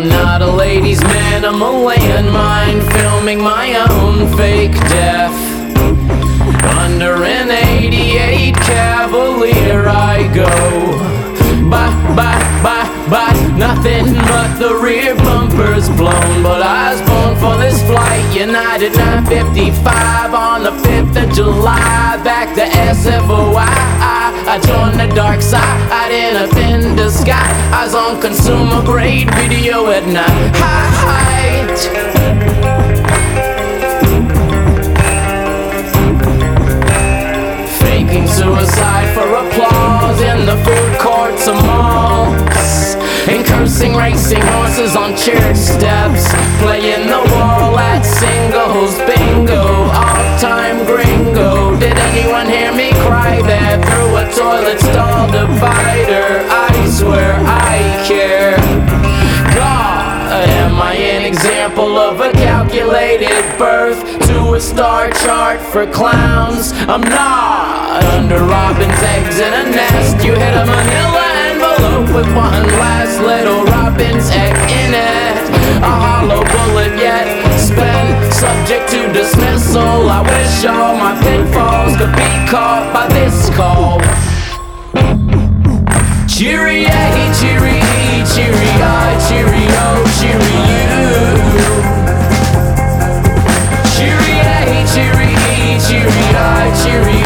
I'm not a ladies' man, I'm a landmine, filming my own fake death. Under an 88 Cavalier I go. Bye, nothing but the rear bumper's blown. But I was born for this flight, United 955 on the 5th of July. Back to SFOI, I joined the dark side in a thin disguise. I was on consumer grade video at night. Faking suicide for applause in the food courts of malls, and cursing racing horses on church steps, playing the wall at singles bingo, all-time gringo. Did anyone hear me cry there through a toilet stall divider? I swear I care. God, am I an example of a calculated birth to a star chart for clowns? I'm not under robin's eggs in a nest. You hit a manila envelope with one last little robin's egg in it. A hollow bullet yet spent, subject to dismissal. I wish all my pitfalls could be caught by this call. Cheery, cheery, cheery-eyed, cheerio, cheery you. Cheery, cheery, cheery-eyed, cheery.